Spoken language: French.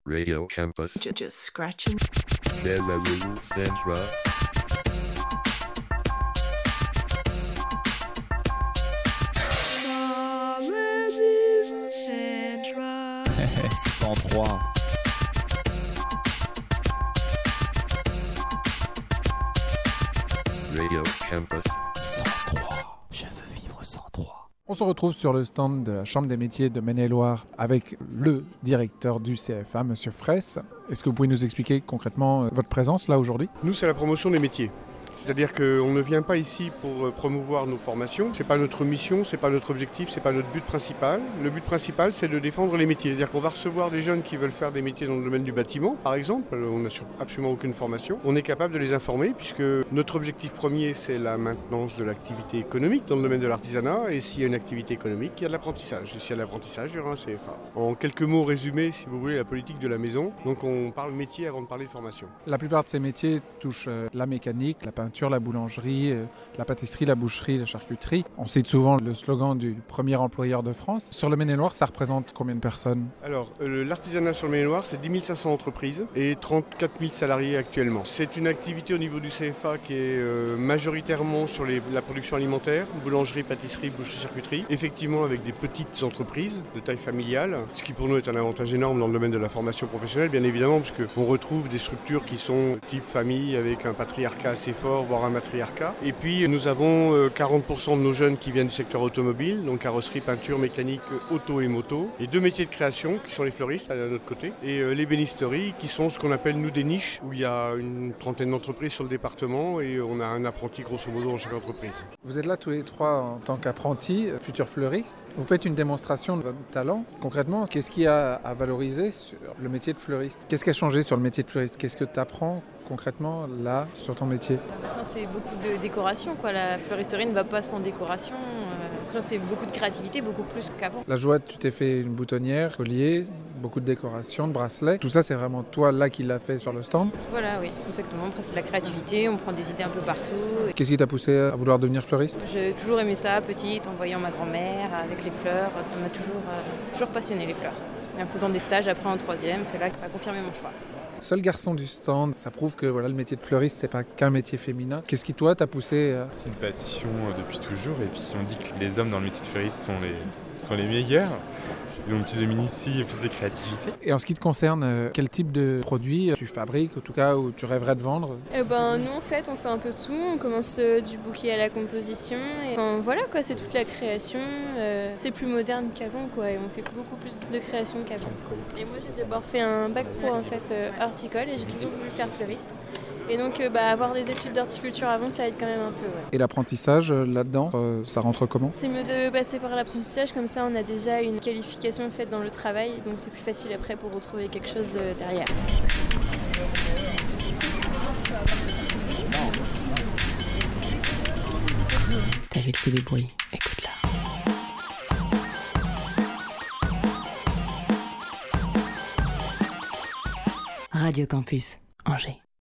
Radio Campus. Just scratching. Belarus Centra. Belarus Centra. 103. Radio Campus. 103. Je veux vivre 103. On se retrouve sur le stand de la Chambre des métiers de Maine-et-Loire avec le directeur du CFA, Monsieur Fraisse. Est-ce que vous pouvez nous expliquer concrètement votre présence là aujourd'hui ? Nous, c'est la promotion des métiers. C'est-à-dire qu'on ne vient pas ici pour promouvoir nos formations. C'est pas notre mission, c'est pas notre objectif, c'est pas notre but principal. Le but principal, c'est de défendre les métiers. C'est-à-dire qu'on va recevoir des jeunes qui veulent faire des métiers dans le domaine du bâtiment, par exemple. On n'a absolument aucune formation. On est capable de les informer puisque notre objectif premier, c'est la maintenance de l'activité économique dans le domaine de l'artisanat. Et s'il y a une activité économique, il y a de l'apprentissage. Et s'il y a de l'apprentissage, il y aura un CFA. En quelques mots résumés, si vous voulez, la politique de la maison. Donc on parle métier avant de parler de formation. La plupart de ces métiers touchent la mécanique, la peinture, la boulangerie, la pâtisserie, la boucherie, la charcuterie. On cite souvent le slogan du premier employeur de France. Sur le Maine-et-Loire, ça représente combien de personnes ? Alors, l'artisanat sur le Maine-et-Loire, c'est 10 500 entreprises et 34 000 salariés actuellement. C'est une activité au niveau du CFA qui est majoritairement sur la production alimentaire, boulangerie, pâtisserie, boucherie, charcuterie. Effectivement, avec des petites entreprises de taille familiale, ce qui pour nous est un avantage énorme dans le domaine de la formation professionnelle, bien évidemment, parce qu'on retrouve des structures qui sont type famille avec un patriarcat assez fort, voire un matriarcat. Et puis nous avons 40% de nos jeunes qui viennent du secteur automobile, donc carrosserie, peinture, mécanique, auto et moto. Et deux métiers de création qui sont les fleuristes à notre côté et les bénisteries qui sont ce qu'on appelle nous des niches où il y a une trentaine d'entreprises sur le département et on a un apprenti grosso modo dans chaque entreprise. Vous êtes là tous les trois en tant qu'apprentis, futurs fleuristes. Vous faites une démonstration de votre talent. Concrètement, qu'est-ce qu'il y a à valoriser sur le métier de fleuriste ? Qu'est-ce qui a changé sur le métier de fleuriste ? Qu'est-ce que tu apprends concrètement là sur ton métier ? Maintenant c'est beaucoup de décoration, quoi. La fleuristerie ne va pas sans décoration. C'est beaucoup de créativité, beaucoup plus qu'avant. La joie, tu t'es fait une boutonnière, collier, beaucoup de décorations, de bracelets. Tout ça, c'est vraiment toi là qui l'as fait sur le stand ? Voilà, oui, exactement. Après c'est de la créativité, on prend des idées un peu partout. Qu'est-ce qui t'a poussé à vouloir devenir fleuriste ? J'ai toujours aimé ça, petite, en voyant ma grand-mère avec les fleurs. Ça m'a toujours passionné les fleurs. Et en faisant des stages après en troisième, c'est là que ça a confirmé mon choix. Seul garçon du stand, ça prouve que le métier de fleuriste, c'est pas qu'un métier féminin. Qu'est-ce qui, toi, t'a poussé à... C'est une passion depuis toujours, et puis on dit que les hommes dans le métier de fleuriste sont les meilleurs. Ils ont plus de minutie et plus de créativité. Et en ce qui te concerne, quel type de produits tu fabriques, en tout cas, ou tu rêverais de vendre ? Nous, en fait, on fait un peu de tout. On commence du bouquet à la composition. Et, voilà, quoi, c'est toute la création. C'est plus moderne qu'avant, quoi. Et on fait beaucoup plus de création qu'avant. Et moi, j'ai d'abord fait un bac pro, en fait, horticole. Et j'ai toujours voulu faire fleuriste. Et donc, avoir des études d'horticulture avant, ça aide quand même un peu. Ouais. Et l'apprentissage là-dedans, ça rentre comment ? C'est mieux de passer par l'apprentissage, comme ça on a déjà une qualification faite dans le travail, donc c'est plus facile après pour retrouver quelque chose derrière. T'as vu le fait des bruits, écoute-la. Radio Campus, Angers.